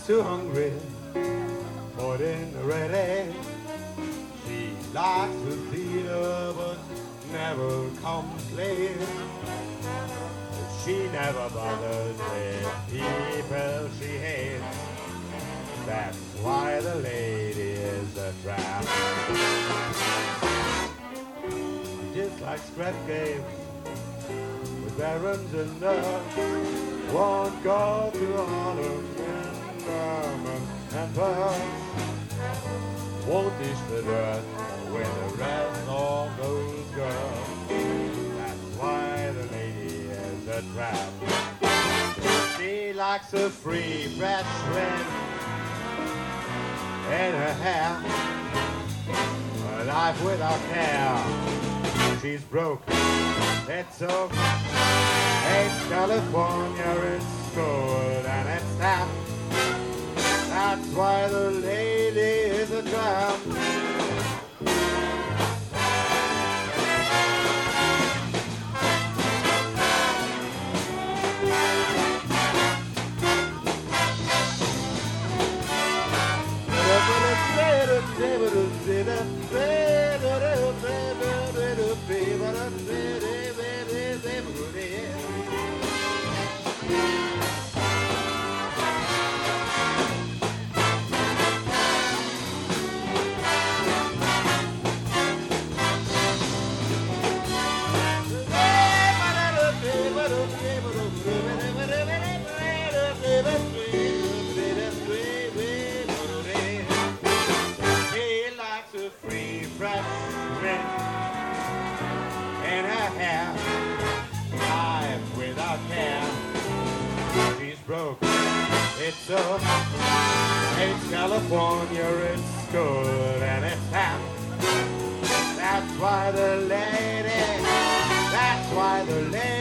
too hungry for dinner ready. She likes the theater but never comes late. She never bothers with people she hates. That's why the lady is a trap. She just likes scrap games with barons and nuts. Won't go to Harlem and Birmingham and Perth. Won't dish the dirt when the rest all goes girl. That's why the lady is a trap. She likes a free, fresh wind in her hair. A life without care. She's broke, it's so. It's California, it's cold and it's damp. That's why the lady is a tramp. It's so, it's California, it's good and it's hot. That's why the lady, that's why the lady